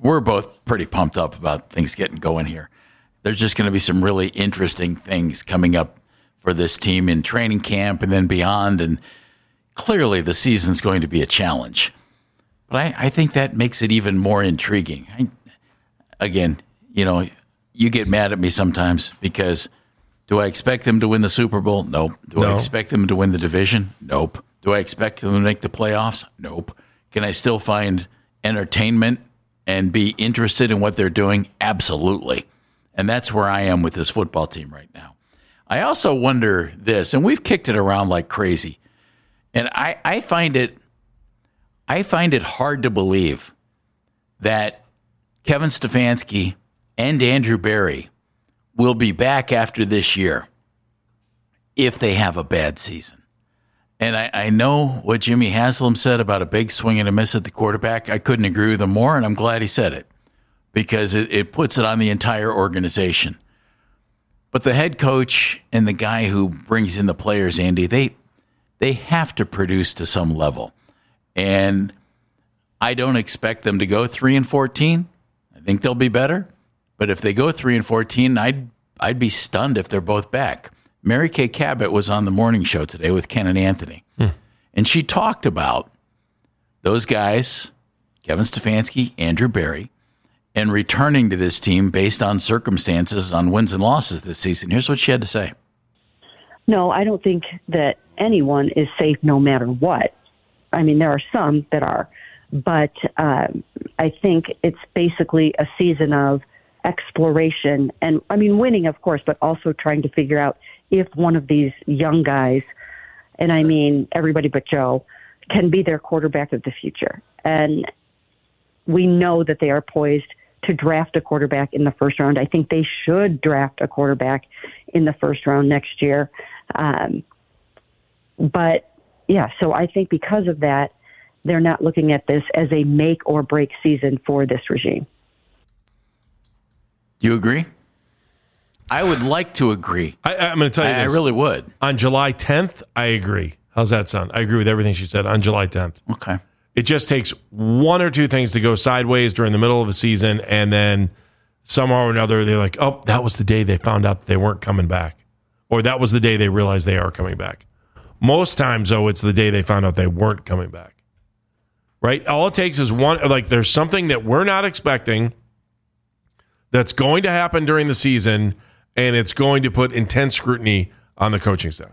we're both pretty pumped up about things getting going here. There's just going to be some really interesting things coming up for this team in training camp and then beyond. And clearly the season's going to be a challenge. But I think that makes it even more intriguing. Again, you get mad at me sometimes because do I expect them to win the Super Bowl? Nope. Do I expect them to win the division? Nope. Do I expect them to make the playoffs? Nope. Can I still find entertainment and be interested in what they're doing? Absolutely. And that's where I am with this football team right now. I also wonder this, and we've kicked it around like crazy, and I find it hard to believe that Kevin Stefanski and Andrew Berry will be back after this year if they have a bad season. And I know what Jimmy Haslam said about a big swing and a miss at the quarterback. I couldn't agree with him more, and I'm glad he said it because it puts it on the entire organization. But the head coach and the guy who brings in the players, Andy, they have to produce to some level. And I don't expect them to go 3-14. I think they'll be better. But if they go 3-14, I'd be stunned if they're both back. Mary Kay Cabot was on the morning show today with Ken and Anthony. And she talked about those guys, Kevin Stefanski, Andrew Berry, and returning to this team based on circumstances on wins and losses this season. Here's what she had to say. No, I don't think that anyone is safe no matter what. I mean, there are some that are. But I think it's basically a season of exploration. And, I mean, winning, of course, but also trying to figure out if one of these young guys, and I mean everybody but Joe, can be their quarterback of the future. And we know that they are poised to draft a quarterback in the first round. I think they should draft a quarterback in the first round next year. But, yeah, so I think because of that, they're not looking at this as a make or break season for this regime. You agree? I would like to agree. I'm going to tell you this. I really would. On July 10th, I agree. How's that sound? I agree with everything she said on July 10th. Okay. It just takes one or two things to go sideways during the middle of a season, and then somehow or another, they're like, oh, that was the day they found out that they weren't coming back. Or that was the day they realized they are coming back. Most times, though, it's the day they found out they weren't coming back. Right? All it takes is one, like there's something that we're not expecting that's going to happen during the season, and it's going to put intense scrutiny on the coaching staff.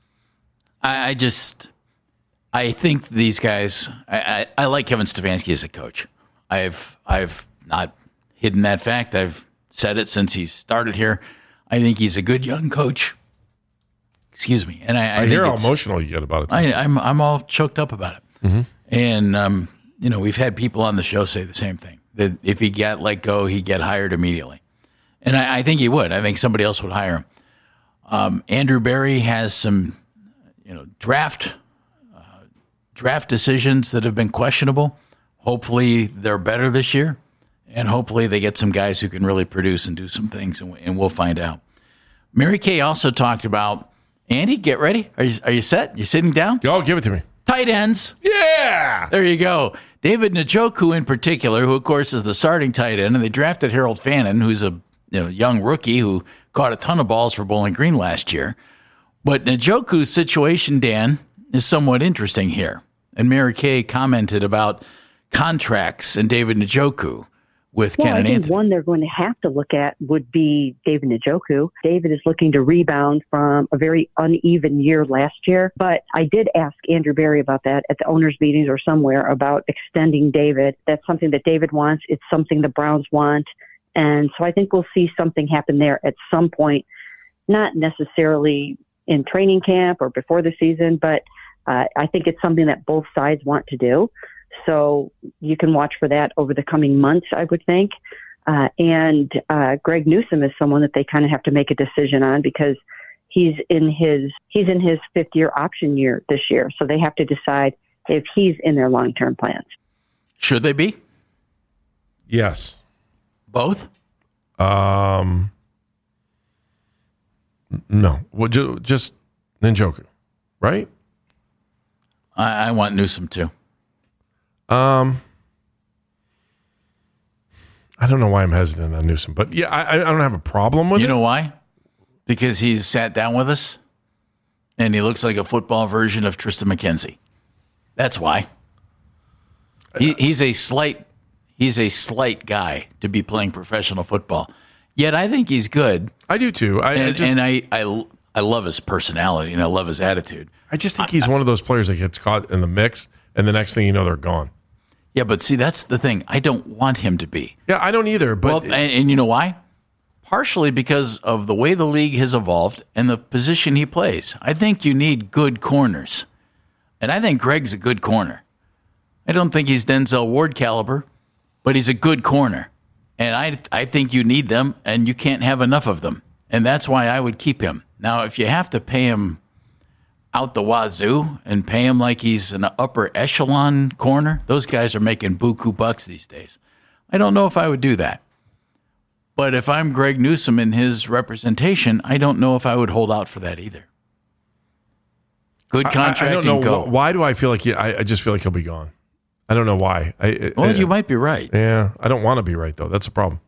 I think these guys, I like Kevin Stefanski as a coach. I've not hidden that fact. I've said it since he started here. I think he's a good young coach. Excuse me. And I hear how emotional you get about it. I'm all choked up about it. Mm-hmm. And, we've had people on the show say the same thing, that if he got let go, he'd get hired immediately. And I think he would. I think somebody else would hire him. Andrew Berry has some, draft decisions that have been questionable. Hopefully they're better this year, and hopefully they get some guys who can really produce and do some things, and we'll find out. Mary Kay also talked about, Andy, get ready. Are you set? You sitting down? Go, give it to me. Tight ends. Yeah. There you go. David Njoku in particular, who, of course, is the starting tight end, and they drafted Harold Fannin, who's a young rookie who caught a ton of balls for Bowling Green last year. But Njoku's situation, Dan, is somewhat interesting here. And Mary Kay commented about contracts and David Njoku with Ken and Anthony. One they're going to have to look at would be David Njoku. David is looking to rebound from a very uneven year last year. But I did ask Andrew Berry about that at the owners' meetings or somewhere about extending David. That's something that David wants. It's something the Browns want. And so I think we'll see something happen there at some point, not necessarily in training camp or before the season, but I think it's something that both sides want to do. So you can watch for that over the coming months, I would think. And Greg Newsome is someone that they kind of have to make a decision on because he's in his fifth-year option year this year. So they have to decide if he's in their long-term plans. Should they be? Yes. Both? No. Well, just Njoku, right? I want Newsome too. I don't know why I'm hesitant on Newsome, but yeah, I don't have a problem with it. You know why? Because he's sat down with us, and he looks like a football version of Tristan McKenzie. That's why. He's a slight guy to be playing professional football. Yet I think he's good. I do too. I love his personality and I love his attitude. I just think he's one of those players that gets caught in the mix, and the next thing you know, they're gone. Yeah, but see, that's the thing. I don't want him to be. Yeah, I don't either. But and you know why? Partially because of the way the league has evolved and the position he plays. I think you need good corners. And I think Greg's a good corner. I don't think he's Denzel Ward caliber, but he's a good corner. And I think you need them, and you can't have enough of them. And that's why I would keep him. Now, if you have to pay him out the wazoo and pay him like he's an upper echelon corner, those guys are making buku bucks these days. I don't know if I would do that. But if I'm Greg Newsome in his representation, I don't know if I would hold out for that either. Good contract I don't know. and go. Why do I feel like I just feel like he'll be gone? I don't know why. You might be right. Yeah, I don't want to be right, though. That's a problem.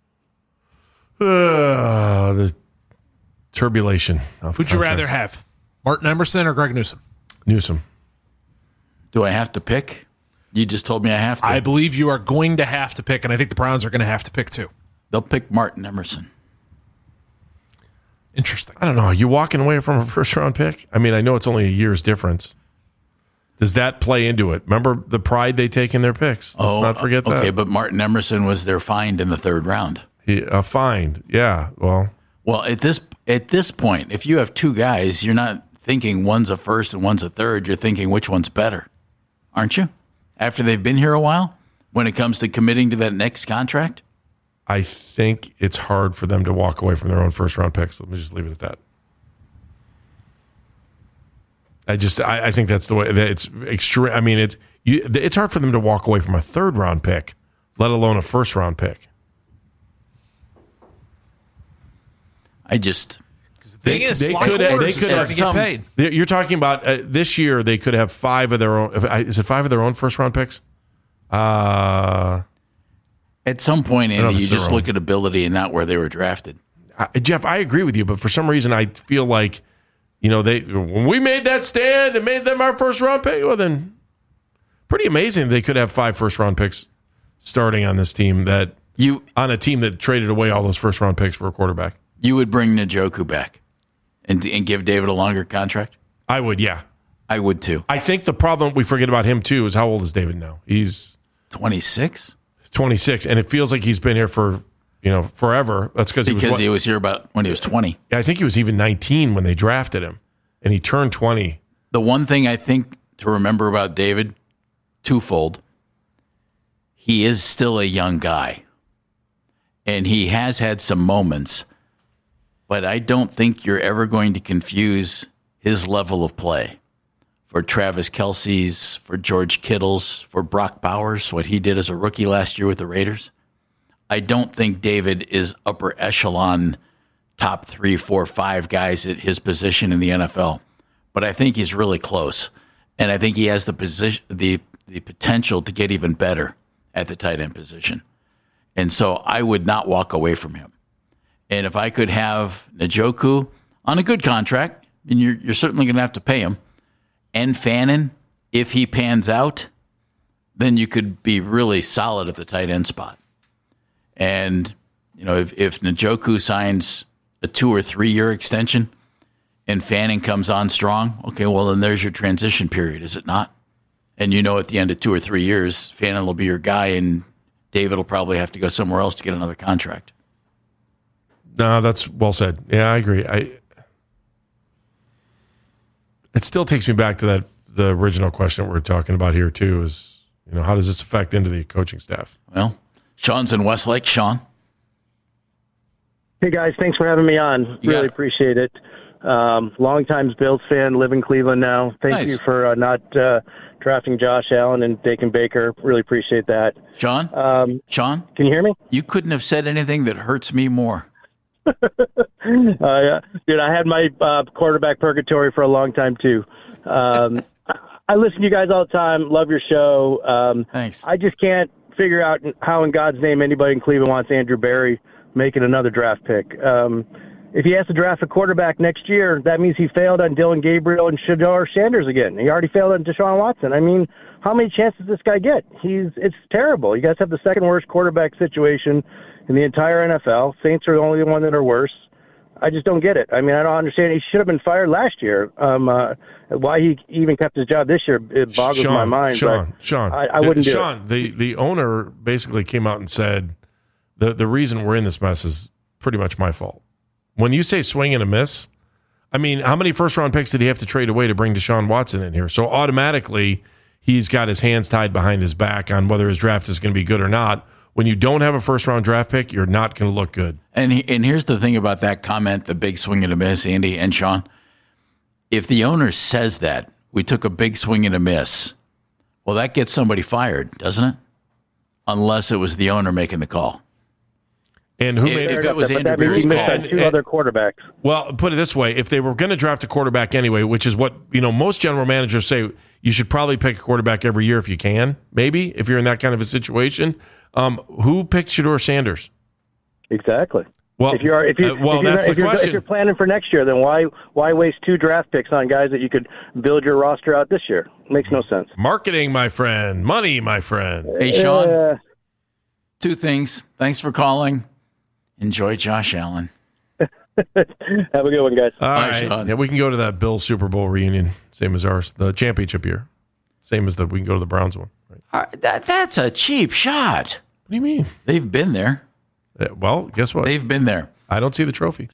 The turbulation. Who'd you rather have, Martin Emerson or Greg Newsome? Newsome. Do I have to pick? You just told me I have to. I believe you are going to have to pick, and I think the Browns are going to have to pick too. They'll pick Martin Emerson. Interesting. I don't know. Are you walking away from a first-round pick? I mean, I know it's only a year's difference. Does that play into it? Remember the pride they take in their picks. Let's not forget that. Okay, but Martin Emerson was their find in the third round. A find, yeah. Well, at this point, if you have two guys, you're not thinking one's a first and one's a third. You're thinking which one's better, aren't you? After they've been here a while, when it comes to committing to that next contract? I think it's hard for them to walk away from their own first-round picks. Let me just leave it at that. I think that's the way. It's extreme. I mean, it's hard for them to walk away from a third-round pick, let alone a first-round pick. The thing is, they could have get paid. You're talking about this year. They could have 5 of their own. Is it 5 of their own first-round picks? At some point, Andy, you just look at ability and not where they were drafted. Jeff, I agree with you, but for some reason, I feel like, when we made that stand and made them our first-round pick, well, then pretty amazing they could have 5 first-round picks starting on this team on a team that traded away all those first-round picks for a quarterback. You would bring Njoku back and give David a longer contract? I would, yeah. I would, too. I think the problem we forget about him, too, is how old is David now? He's 26? 26, and it feels like he's been here for forever. That's because he was here about when he was 20. Yeah, I think he was even 19 when they drafted him, and he turned 20. The one thing I think to remember about David, twofold, he is still a young guy, and he has had some moments, but I don't think you're ever going to confuse his level of play for Travis Kelce's, for George Kittle's, for Brock Bowers, what he did as a rookie last year with the Raiders. I don't think David is upper echelon, top 3, 4, 5 guys at his position in the NFL, but I think he's really close, and I think he has the potential to get even better at the tight end position. And so I would not walk away from him. And if I could have Njoku on a good contract, and you're certainly going to have to pay him, and Fannin, if he pans out, then you could be really solid at the tight end spot. And, if Njoku signs a 2 or 3 year extension and Fannin comes on strong, okay, well, then there's your transition period, is it not? And at the end of 2 or 3 years, Fannin will be your guy, and David will probably have to go somewhere else to get another contract. No, that's well said. Yeah, I agree. It still takes me back to the original question that we're talking about here too. Is how does this affect into the coaching staff? Well, Sean's in Westlake. Sean, hey guys, thanks for having me on. Really appreciate it. Long-time Bills fan, live in Cleveland now. Thank you for not drafting Josh Allen and Dakin Baker. Really appreciate that. Sean, can you hear me? You couldn't have said anything that hurts me more. Dude, I had my quarterback purgatory for a long time too. I listen to you guys all the time. Love your show. Thanks. I just can't figure out how in God's name anybody in Cleveland wants Andrew Berry making another draft pick. If he has to draft a quarterback next year, that means he failed on Dylan Gabriel and Shedeur Sanders again. He already failed on Deshaun Watson. I mean, how many chances does this guy get? It's terrible. You guys have the second worst quarterback situation in the entire NFL. Saints are the only one that are worse. I just don't get it. I mean, I don't understand. He should have been fired last year. Why he even kept his job this year, it boggles my mind. Sean, I wouldn't do it. Sean, the owner basically came out and said, the reason we're in this mess is pretty much my fault. When you say swing and a miss, I mean, how many first-round picks did he have to trade away to bring Deshaun Watson in here? So automatically, he's got his hands tied behind his back on whether his draft is going to be good or not. When you don't have a first-round draft pick, you're not going to look good. And here's the thing about that comment, the big swing and a miss, Andy and Sean. If the owner says that, we took a big swing and a miss, well, that gets somebody fired, doesn't it? Unless it was the owner making the call. And who made if it was Andrew Berry's call? Two other quarterbacks. Well, put it this way: if they were going to draft a quarterback anyway, which is what most general managers say, you should probably pick a quarterback every year if you can. Maybe if you're in that kind of a situation. Who picked Shedeur Sanders? Exactly. Well, if you're planning for next year, then why waste 2 draft picks on guys that you could build your roster out this year? It makes no sense. Marketing, my friend. Money, my friend. Hey, Sean. 2 things. Thanks for calling. Enjoy Josh Allen. Have a good one, guys. All right. Sean. Yeah, we can go to that Bills Super Bowl reunion, same as ours, the championship year. Same as we can go to the Browns one. Right? That's a cheap shot. What do you mean? They've been there. Well, guess what? They've been there. I don't see the trophy.